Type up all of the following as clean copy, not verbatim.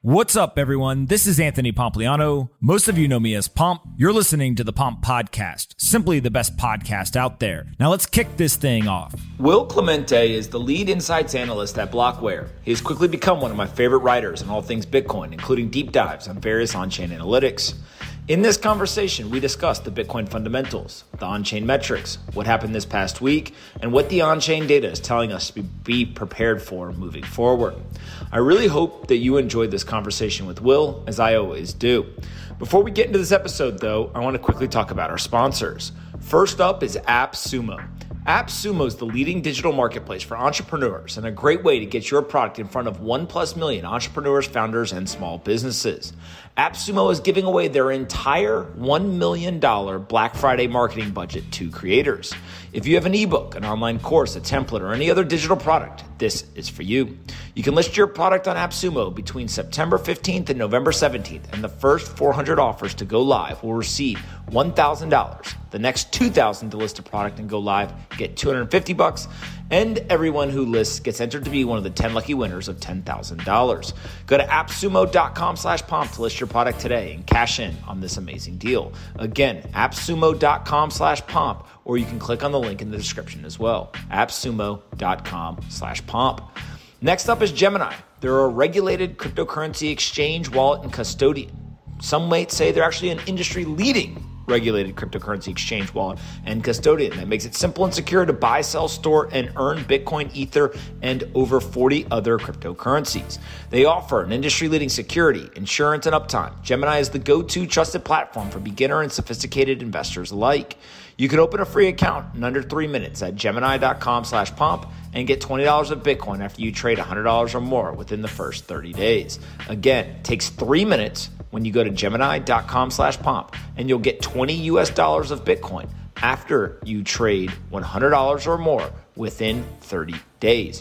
What's up, everyone? This is Anthony Pompliano. Most of you know me as Pomp. You're listening to the Pomp Podcast, simply the best podcast out there. Now let's kick this thing off. Will Clemente is the lead insights analyst at Blockware. He has quickly become one of my favorite writers on all things Bitcoin, including deep dives on various on-chain analytics. In this conversation, we discuss the Bitcoin fundamentals, the on-chain metrics, what happened this past week, and what the on-chain data is telling us to be prepared for moving forward. I really hope that you enjoyed this conversation with Will, as I always do. Before we get into this episode, though, I want to quickly talk about our sponsors. First up is AppSumo. AppSumo is the leading digital marketplace for entrepreneurs and a great way to get your product in front of 1+ million entrepreneurs, founders, and small businesses. AppSumo is giving away their entire $1 million Black Friday marketing budget to creators. If you have an ebook, an online course, a template, or any other digital product, this is for you. You can list your product on AppSumo between September 15th and November 17th, and the first 400 offers to go live will receive $1,000. The next 2,000 to list a product and go live get $250, and everyone who lists gets entered to be one of the 10 lucky winners of $10,000. Go to appsumo.com/pomp to list your product today and cash in on this amazing deal. Again, appsumo.com/pomp, or you can click on the link in the description as well. appsumo.com/pomp. Next up is Gemini. They're a regulated cryptocurrency exchange, wallet, and custodian. Some might say they're actually an industry-leading regulated cryptocurrency exchange, wallet, and custodian that makes it simple and secure to buy, sell, store, and earn Bitcoin, Ether, and over 40 other cryptocurrencies. They offer an industry-leading security, insurance, and uptime. Gemini is the go-to trusted platform for beginner and sophisticated investors alike. You can open a free account in under 3 minutes at gemini.com/pomp and get $20 of Bitcoin after you trade $100 or more within the first 30 days. Again, it takes 3 minutes when you go to gemini.com/pomp, and you'll get $20 of Bitcoin after you trade $100 or more within 30 days.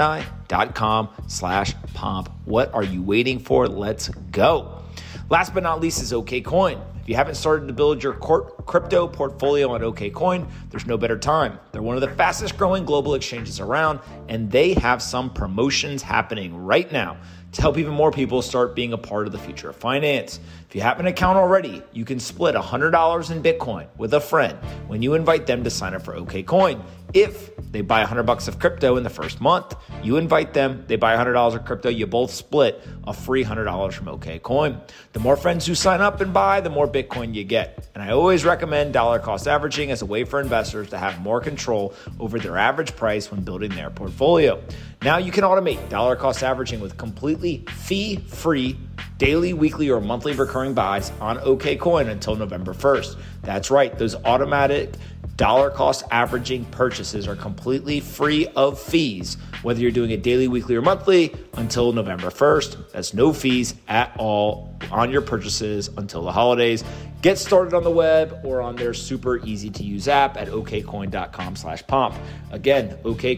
Gemini.com/pomp. What are you waiting for? Let's go. Last but not least is OKCoin. If you haven't started to build your crypto portfolio on OKCoin, there's no better time. They're one of the fastest growing global exchanges around, and they have some promotions happening right now to help even more people start being a part of the future of finance. If you have an account already, you can split $100 in Bitcoin with a friend when you invite them to sign up for OKCoin. If they buy $100 of crypto in the first month, you invite them, they buy $100 of crypto, you both split a free $100 from OKCoin. The more friends who sign up and buy, the more Bitcoin you get. And I always recommend dollar cost averaging as a way for investors to have more control over their average price when building their portfolio. Now you can automate dollar cost averaging with completely fee-free daily, weekly, or monthly recurring buys on OKCoin until November 1st. That's right, those automatic dollar cost averaging purchases are completely free of fees, whether you're doing it daily, weekly, or monthly until November 1st. That's no fees at all on your purchases until the holidays. Get started on the web or on their super easy to use app at okcoin.com/pomp. Again,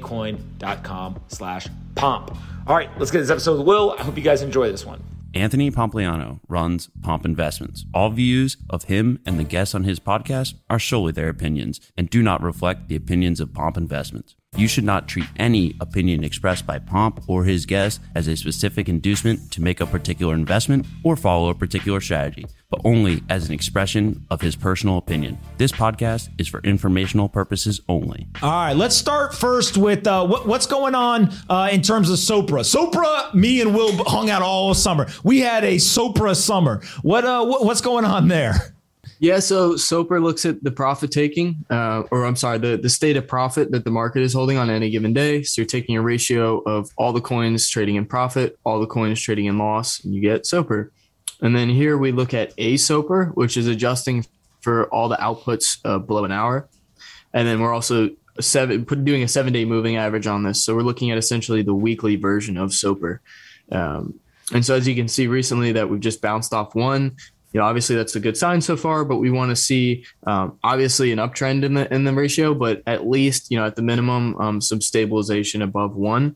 okcoin.com/pomp. All right, let's get this episode with Will. I hope you guys enjoy this one. Anthony Pompliano runs Pomp Investments. All views of him and the guests on his podcast are solely their opinions and do not reflect the opinions of Pomp Investments. You should not treat any opinion expressed by Pomp or his guests as a specific inducement to make a particular investment or follow a particular strategy, but only as an expression of his personal opinion. This podcast is for informational purposes only. All right, let's start first with what's going on in terms of Sopra. Sopra, me and Will hung out all summer. We had a Sopra summer. What's going on there? Yeah, so Sopra looks at the profit taking, the state of profit that the market is holding on any given day. So you're taking a ratio of all the coins trading in profit, all the coins trading in loss, and you get Sopra. And then here we look at a Sopra, which is adjusting for all the outputs below an hour. And then we're also doing a 7-day moving average on this. So we're looking at essentially the weekly version of Sopra. And so as you can see recently that we've just bounced off one. Obviously that's a good sign so far, but we want to see obviously an uptrend in the ratio, but at least at the minimum some stabilization above one.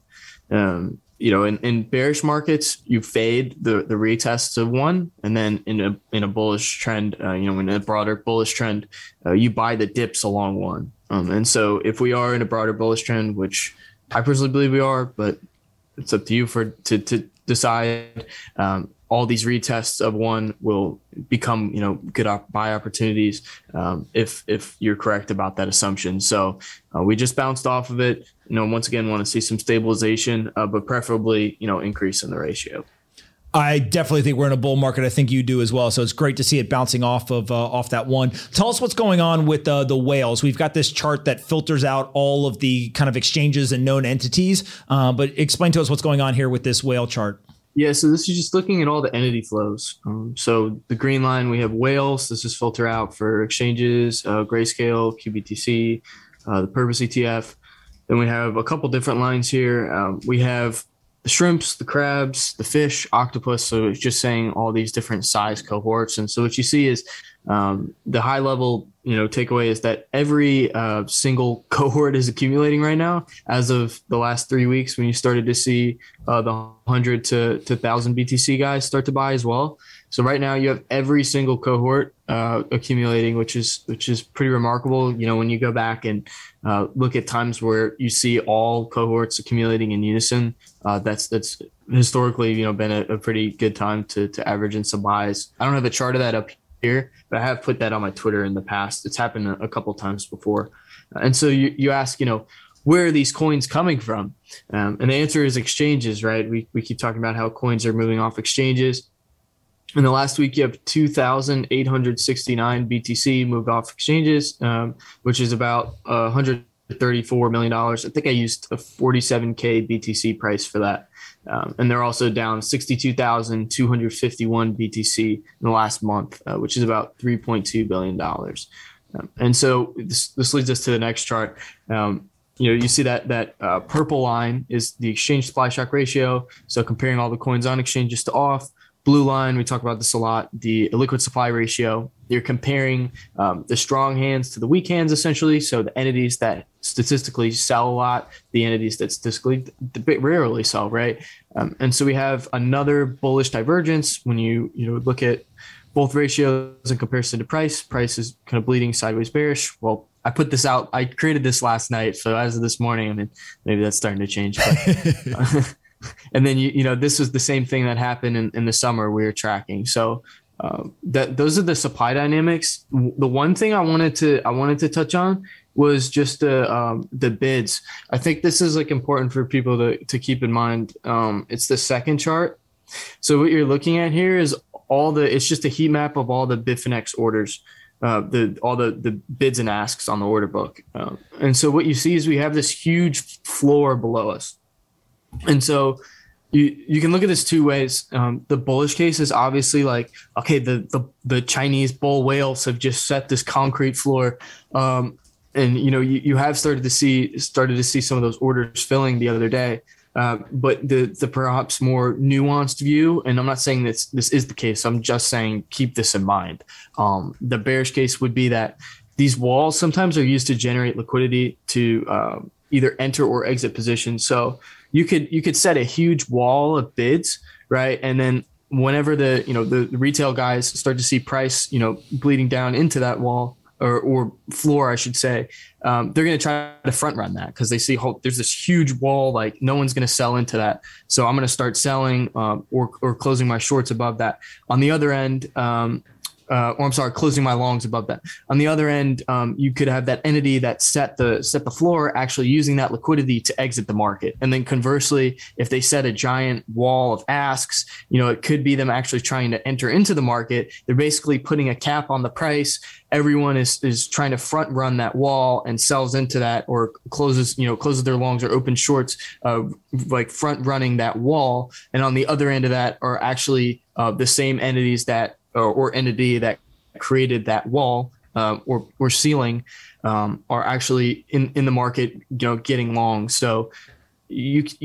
In bearish markets you fade the retests of one, and then in a bullish trend, in a broader bullish trend, you buy the dips along one. And so if we are in a broader bullish trend, which I personally believe we are, but it's up to you to decide. All these retests of one will become, good buy opportunities if you're correct about that assumption. So we just bounced off of it. Once again, want to see some stabilization, but preferably, increase in the ratio. I definitely think we're in a bull market. I think you do as well. So it's great to see it bouncing off that one. Tell us what's going on with the whales. We've got this chart that filters out all of the kind of exchanges and known entities. But explain to us what's going on here with this whale chart. Yeah, so this is just looking at all the entity flows. So the green line, we have whales. This is filter out for exchanges, Grayscale, QBTC, the Purpose ETF. Then we have a couple different lines here. We have the shrimps, the crabs, the fish, octopus. So it's just saying all these different size cohorts. And so what you see is the high level, takeaway is that every single cohort is accumulating right now. As of the last 3 weeks, when you started to see the 100 to 1,000 BTC guys start to buy as well. So right now you have every single cohort accumulating, which is pretty remarkable. When you go back and look at times where you see all cohorts accumulating in unison, that's historically been a pretty good time to average in some buys. I don't have a chart of that up here, but I have put that on my Twitter in the past. It's happened a couple times before. And so you ask, where are these coins coming from? And the answer is exchanges, right? We keep talking about how coins are moving off exchanges. In the last week, you have 2,869 BTC moved off exchanges, which is about $134 million. I think I used a 47K BTC price for that. And they're also down 62,251 BTC in the last month, which is about $3.2 billion. And so this leads us to the next chart. You see that purple line is the exchange supply shock ratio. So comparing all the coins on exchanges to off. Blue line, we talk about this a lot, the liquid supply ratio. You're comparing the strong hands to the weak hands, essentially. So the entities that statistically sell a lot, the entities that statistically rarely sell, right? And so we have another bullish divergence when you look at both ratios in comparison to price. Price is kind of bleeding sideways bearish. Well, I put this out. I created this last night. So as of this morning, maybe that's starting to change. But and then, this was the same thing that happened in the summer we were tracking. So those are the supply dynamics. The one thing I wanted to touch on was just the bids. I think this is important for people to keep in mind. It's the second chart. So what you're looking at here is it's just a heat map of all the Bitfinex orders, all the bids and asks on the order book. And so what you see is we have this huge floor below us. And so you can look at this two ways. The bullish case is obviously the Chinese bull whales have just set this concrete floor. And you have started to see some of those orders filling the other day. But the perhaps more nuanced view, and I'm not saying this is the case, I'm just saying keep this in mind. The bearish case would be that these walls sometimes are used to generate liquidity to either enter or exit positions. So you could set a huge wall of bids, right? And then whenever the retail guys start to see price, bleeding down into that wall or floor, I should say, they're going to try to front run that because they see there's this huge wall, like no one's going to sell into that. So I'm going to start selling or closing my shorts above that. On the other end, closing my longs above that. On the other end, you could have that entity that set the floor actually using that liquidity to exit the market. And then conversely, if they set a giant wall of asks, it could be them actually trying to enter into the market. They're basically putting a cap on the price. Everyone is trying to front run that wall and sells into that or closes their longs or open shorts, front running that wall. And on the other end of that are actually the same entities that or entity that created that wall or ceiling are actually in the market, getting long. So there's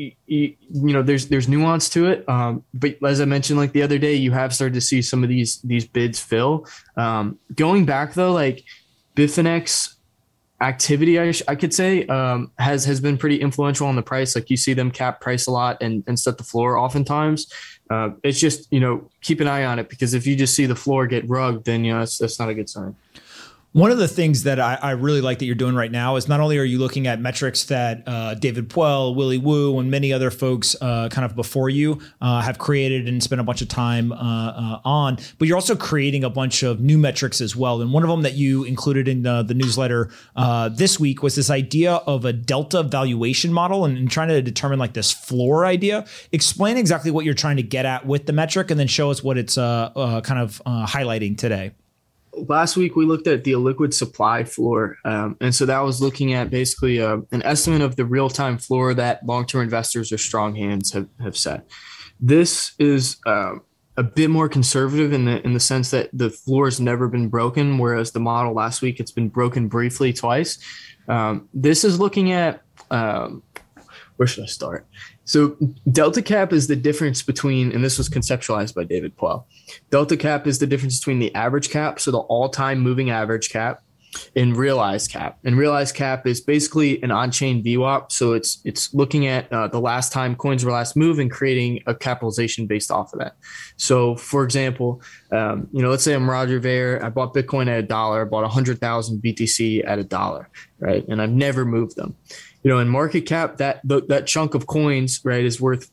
nuance to it. But as I mentioned, the other day, you have started to see some of these bids fill. Going back though, Bitfinex activity, I could say, has been pretty influential on the price. You see them cap price a lot and set the floor oftentimes. It's just, keep an eye on it because if you just see the floor get rugged, then, that's not a good sign. One of the things that I really like that you're doing right now is not only are you looking at metrics that David Puel, Willy Woo, and many other folks kind of before you have created and spent a bunch of time on, but you're also creating a bunch of new metrics as well. And one of them that you included in the newsletter this week was this idea of a delta valuation model and trying to determine like this floor idea. Explain exactly what you're trying to get at with the metric and then show us what it's kind of highlighting today. Last week, we looked at the illiquid supply floor. And so that was looking at basically an estimate of the real-time floor that long-term investors or strong hands have set. This is a bit more conservative in the sense that the floor has never been broken, whereas the model last week, it's been broken briefly twice. This is looking at, where should I start? So delta cap is the difference between, and this was conceptualized by David Puel. Delta cap is the difference between the average cap, so the all-time moving average cap, and realized cap. And realized cap is basically an on-chain VWAP. So it's looking at the last time coins were last moved and creating a capitalization based off of that. So for example, let's say I'm Roger Ver. I bought Bitcoin at $1. I bought 100,000 BTC at $1, right? And I've never moved them. In market cap, that chunk of coins, right, is worth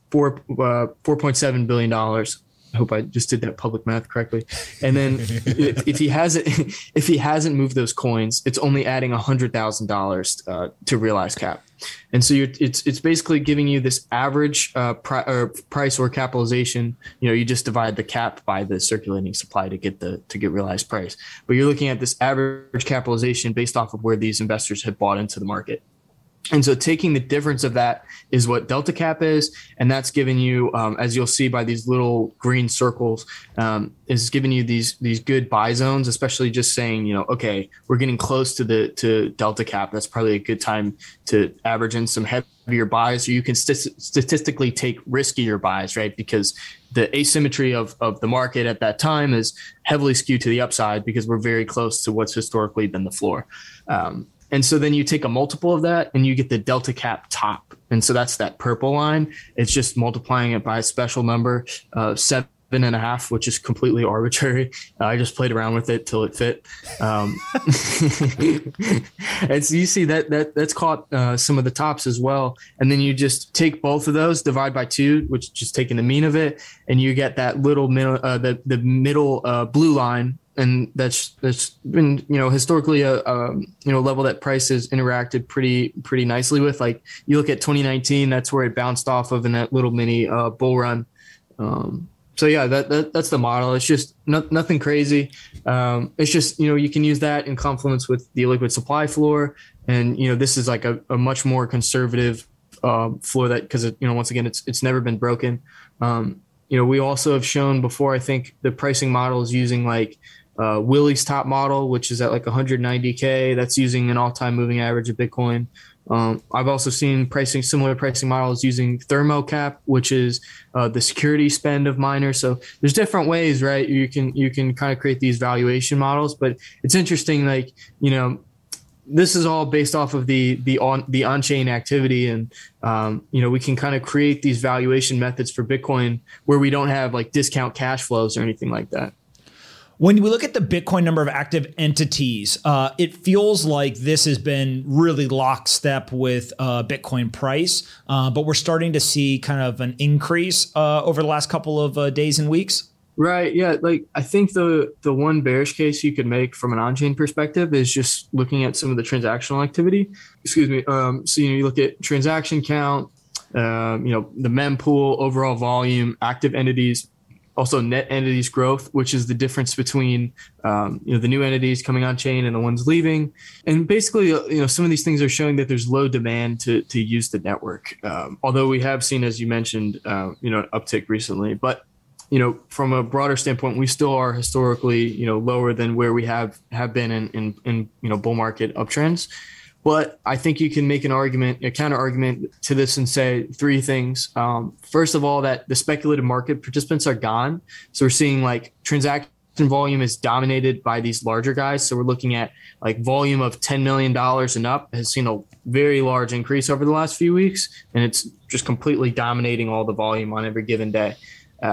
$4.7 billion. I hope I just did that public math correctly. And then if he hasn't moved those coins, it's only adding $100,000 to realized cap. And so it's basically giving you this average price or capitalization. You just divide the cap by the circulating supply to get realized price. But you're looking at this average capitalization based off of where these investors have bought into the market. And so taking the difference of that is what delta cap is. And that's giving you, as you'll see by these little green circles, is giving you these good buy zones, especially just saying, okay, we're getting close to delta cap. That's probably a good time to average in some heavier buys, or you can statistically take riskier buys, right? Because the asymmetry of the market at that time is heavily skewed to the upside because we're very close to what's historically been the floor. And so then you take a multiple of that and you get the delta cap top. And so that's that purple line. It's just multiplying it by a special number, 7.5, which is completely arbitrary. I just played around with it till it fit. And so you see that's caught some of the tops as well. And then you just take both of those, divide by 2, which is just taking the mean of it. And you get that little middle, the middle blue line. And that's been, historically a level that price has interacted pretty nicely with. Like you look at 2019, that's where it bounced off of in that little mini bull run. So yeah, that's the model. It's just nothing crazy. It's just, you can use that in confluence with the liquid supply floor. And, this is like a much more conservative floor that, because, once again, it's never been broken. We also have shown before, I think the pricing model is using like Willy's top model, which is at like 190K. That's using an all-time moving average of Bitcoin. I've also seen similar pricing models using ThermoCap, which is the security spend of miners. So there's different ways, right? You can kind of create these valuation models, but it's interesting. Like, this is all based off of the on-chain activity, and we can kind of create these valuation methods for Bitcoin where we don't have like discount cash flows or anything like that. When we look at the Bitcoin number of active entities, it feels like this has been really lockstep with Bitcoin price, but we're starting to see kind of an increase over the last couple of days and weeks. Right. Yeah. Like I think the one bearish case you could make from an on-chain perspective is just looking at some of the transactional activity. Excuse me. So you look at transaction count, the mempool, overall volume, active entities. Also net entities growth, which is the difference between, the new entities coming on chain and the ones leaving. And basically, some of these things are showing that there's low demand to use the network. Although we have seen, as you mentioned, an uptick recently, but, from a broader standpoint, we still are historically, lower than where we have been in bull market uptrends. But I think you can make a counter argument to this and say 3 things. First of all, that the speculative market participants are gone. So we're seeing like transaction volume is dominated by these larger guys. So we're looking at like volume of $10 million and up has seen a very large increase over the last few weeks. And it's just completely dominating all the volume on every given day.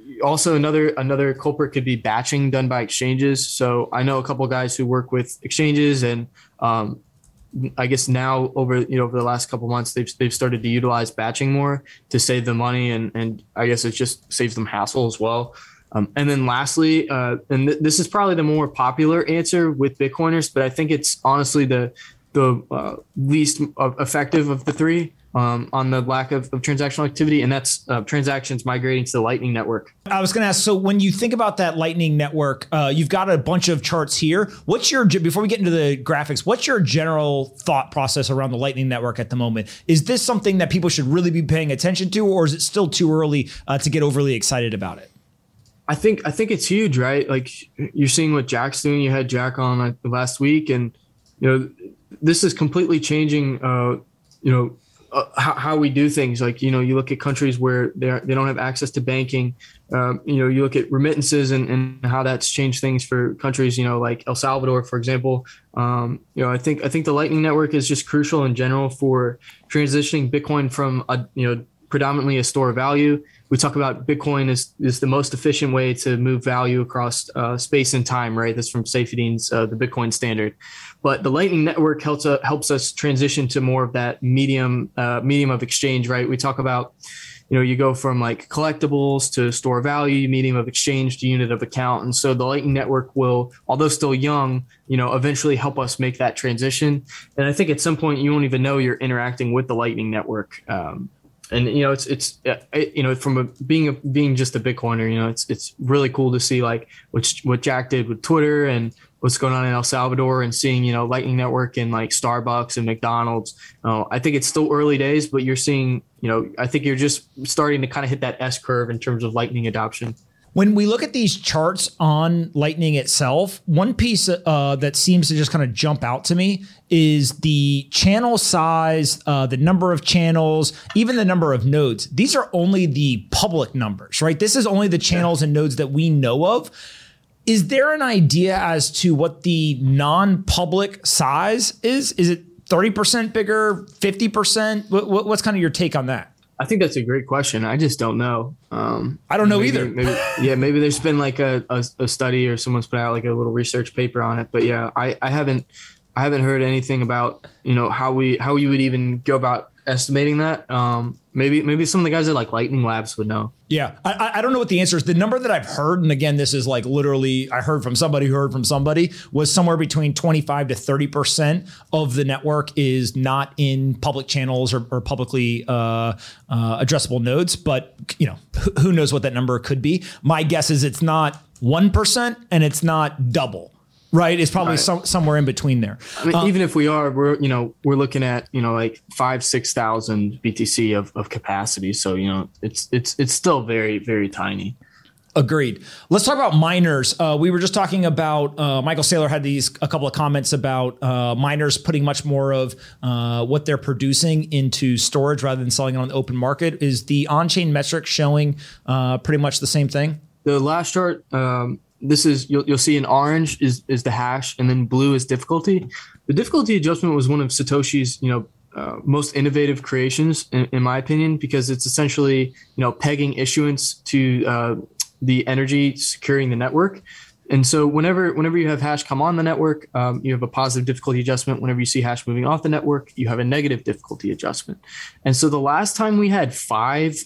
also another culprit could be batching done by exchanges. So I know a couple of guys who work with exchanges, and I guess now over the last couple of months they've started to utilize batching more to save them money, and I guess it just saves them hassle as well. And then lastly, this is probably the more popular answer with Bitcoiners, but I think it's honestly the least effective of the three on the lack of transactional activity, and that's transactions migrating to the Lightning Network. I was going to ask, so when you think about that Lightning Network, you've got a bunch of charts here. Before we get into the graphics, what's your general thought process around the Lightning Network at the moment? Is this something that people should really be paying attention to, or is it still too early to get overly excited about it? I think it's huge, right? Like you're seeing what Jack's doing. You had Jack on last week, and this is completely changing. How we do things. Like you look at countries where they don't have access to banking. You look at remittances and how that's changed things for countries. Like El Salvador, for example. I think the Lightning Network is just crucial in general for transitioning Bitcoin from predominantly a store of value. We talk about Bitcoin is the most efficient way to move value across space and time, right? That's from Saifedean's the Bitcoin Standard. But the Lightning Network helps us transition to more of that medium of exchange, right? We talk about, you go from like collectibles to store value, medium of exchange to unit of account. And so the Lightning Network will, although still young, eventually help us make that transition. And I think at some point you won't even know you're interacting with the Lightning Network. And it's from being just a Bitcoiner, it's really cool to see like what Jack did with Twitter and what's going on in El Salvador, and seeing Lightning Network in like Starbucks and McDonald's. I think it's still early days, but you're seeing I think you're just starting to kind of hit that S curve in terms of Lightning adoption. When we look at these charts on Lightning itself, one piece that seems to just kind of jump out to me is the channel size, the number of channels, even the number of nodes. These are only the public numbers, right? This is only the channels and nodes that we know of. Is there an idea as to what the non-public size is? Is it 30% bigger, 50%? What's kind of your take on that? I think that's a great question. I just don't know. I don't know either. Maybe there's been like a study or someone's put out like a little research paper on it. But yeah, I haven't heard anything about how you would even go about estimating that. Maybe some of the guys at like Lightning Labs would know. Yeah, I don't know what the answer is. The number that I've heard, and again, this is like literally I heard from somebody who heard from somebody, was somewhere between 25 to 30% of the network is not in public channels or publicly addressable nodes. But who knows what that number could be? My guess is it's not 1% and it's not double. Right, it's probably somewhere in between there. I mean, even if we are, we're looking at like 5,000-6,000 BTC of capacity. So it's still very, very tiny. Agreed. Let's talk about miners. We were just talking about Michael Saylor had a couple of comments about miners putting much more of what they're producing into storage rather than selling it on the open market. Is the on-chain metric showing pretty much the same thing? The last chart. This is you'll see in orange is the hash, and then blue is difficulty. The difficulty adjustment was one of Satoshi's most innovative creations in my opinion, because it's essentially pegging issuance to the energy securing the network. And so whenever you have hash come on the network, you have a positive difficulty adjustment. Whenever you see hash moving off the network, you have a negative difficulty adjustment. And so the last time we had 5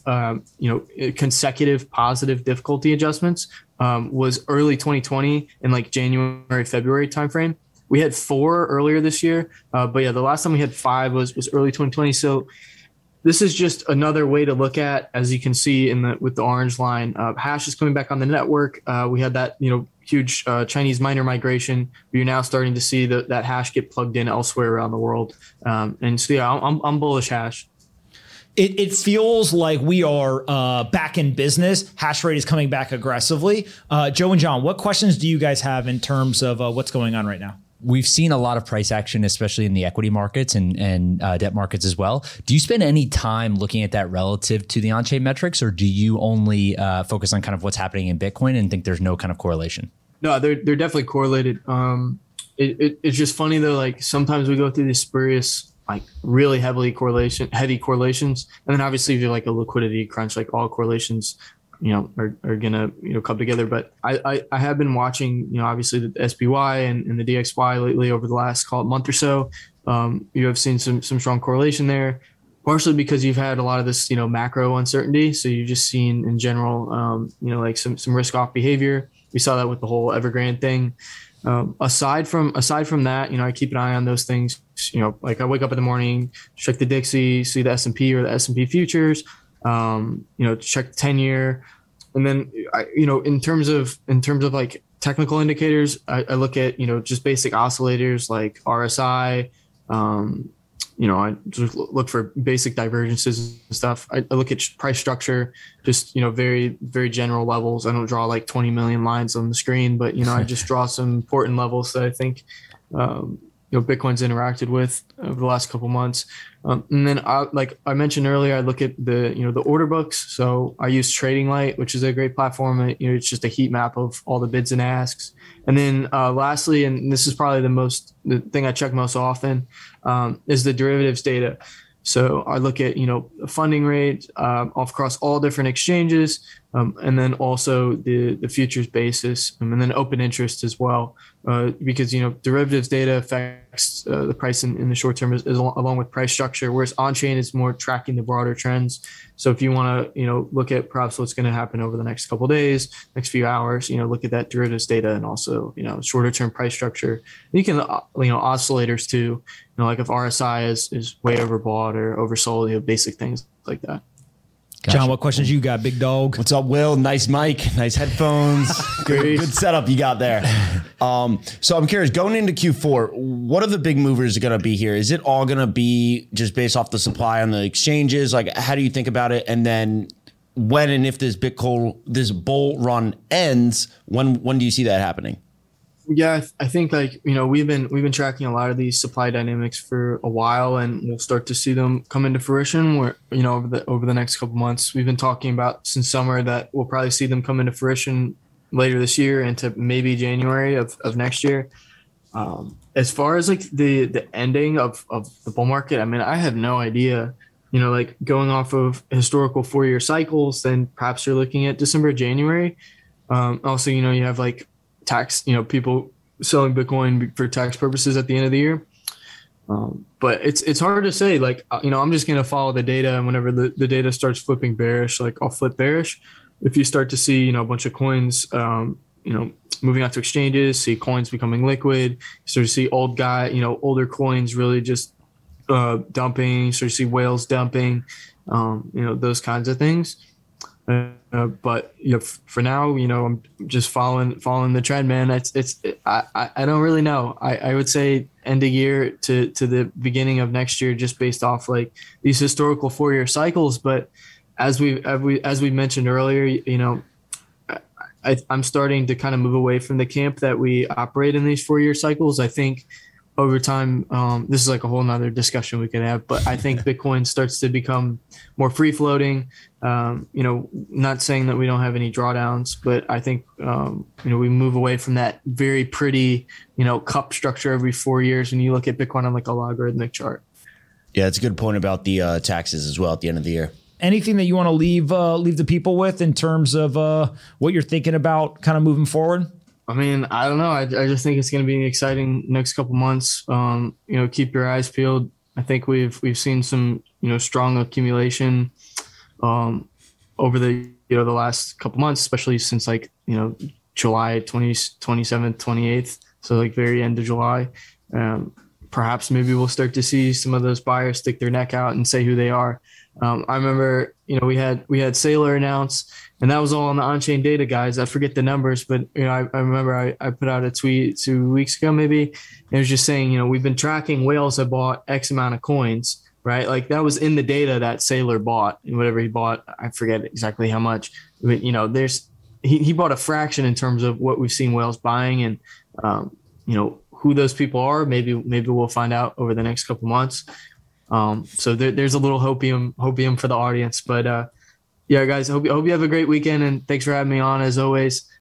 consecutive positive difficulty adjustments was early 2020 in like January, February timeframe. We had 4 earlier this year. But yeah, the last time we had 5 was early 2020. So this is just another way to look at, as you can see with the orange line, hash is coming back on the network. We had that, huge Chinese miner migration. We're now starting to see that hash get plugged in elsewhere around the world. And so, yeah, I'm bullish hash. It feels like we are back in business. Hash rate is coming back aggressively. Joe and John, what questions do you guys have in terms of what's going on right now? We've seen a lot of price action, especially in the equity markets and debt markets as well. Do you spend any time looking at that relative to the on-chain metrics, or do you only focus on kind of what's happening in Bitcoin and think there's no kind of correlation? No, they're definitely correlated. It's just funny though. Like sometimes we go through these spurious, like really heavy correlations, and then obviously if you're like a liquidity crunch, like all correlations are gonna come together. But I have been watching obviously the SPY and the DXY lately over the last month or so. You have seen some strong correlation there, partially because you've had a lot of this macro uncertainty. So you've just seen in general like some risk off behavior. We saw that with the whole Evergrande thing. Aside from that, I keep an eye on those things. Like I wake up in the morning, check the Dixie, see the S&P or the S&P futures, check the 10-year. And then in terms of like technical indicators, I look at, just basic oscillators like RSI. I just look for basic divergences and stuff. I look at price structure, just, very, very general levels. I don't draw like 20 million lines on the screen, but, I just draw some important levels that I think, Bitcoin's interacted with over the last couple months. And then like I mentioned earlier, I look at the order books. So I use Trading Light, which is a great platform. It's just a heat map of all the bids and asks. And then lastly, and this is probably the thing I check most often, is the derivatives data. So I look at, funding rate across all different exchanges, and then also the futures basis, and then open interest as well, because, derivatives data affects the price in the short term is along with price structure, whereas on-chain is more tracking the broader trends. So if you want to, look at perhaps what's going to happen over the next couple of days, next few hours, look at that derivatives data and also, shorter term price structure. You can, oscillators too, like if RSI is way overbought or oversold, basic things like that. Gotcha. John, what questions you got, big dog? What's up, Will? Nice mic, nice headphones. good setup you got there. So I'm curious, going into Q4, what are the big movers going to be here? Is it all going to be just based off the supply on the exchanges? Like, how do you think about it? And then when and if this bull run ends, when do you see that happening? Yeah, I think we've been tracking a lot of these supply dynamics for a while, and we'll start to see them come into fruition. Where over the next couple months, we've been talking about since summer that we'll probably see them come into fruition later this year into maybe January of next year. As far as like the ending of the bull market, I mean, I have no idea. Like going off of historical 4-year cycles, then perhaps you're looking at December, January. Also, you have like tax, people selling Bitcoin for tax purposes at the end of the year. But it's hard to say, like, I'm just going to follow the data, and whenever the data starts flipping bearish, like I'll flip bearish. If you start to see, a bunch of coins, moving out to exchanges, see coins becoming liquid, start to see older coins really just dumping, start to see whales dumping, those kinds of things. But for now, I'm just following the trend, man. I don't really know. I would say end of year to the beginning of next year, just based off like these historical 4-year cycles. But as we mentioned earlier, I'm starting to kind of move away from the camp that we operate in these 4-year cycles. I think over time, this is like a whole nother discussion we could have, but I think Bitcoin starts to become more free floating. Not saying that we don't have any drawdowns, but I think, we move away from that very pretty, cup structure every 4 years. And you look at Bitcoin on like a logarithmic chart. Yeah, it's a good point about the taxes as well at the end of the year. Anything that you want to leave the people with in terms of what you're thinking about kind of moving forward? I mean, I don't know. I just think it's going to be an exciting next couple months. Keep your eyes peeled. I think we've seen some, strong accumulation over the last couple months, especially since like, July 27th, 28th. So like very end of July. Perhaps maybe we'll start to see some of those buyers stick their neck out and say who they are. I remember, we had Saylor announce, and that was all on the on-chain data, guys. I forget the numbers, but I remember I put out a tweet 2 weeks ago, maybe. And it was just saying, we've been tracking whales that bought X amount of coins, right? Like that was in the data that Saylor bought, and whatever he bought, I forget exactly how much. But he bought a fraction in terms of what we've seen whales buying, and who those people are. Maybe we'll find out over the next couple months. So there's a little hopium for the audience, but yeah, guys, hope you have a great weekend, and thanks for having me on as always.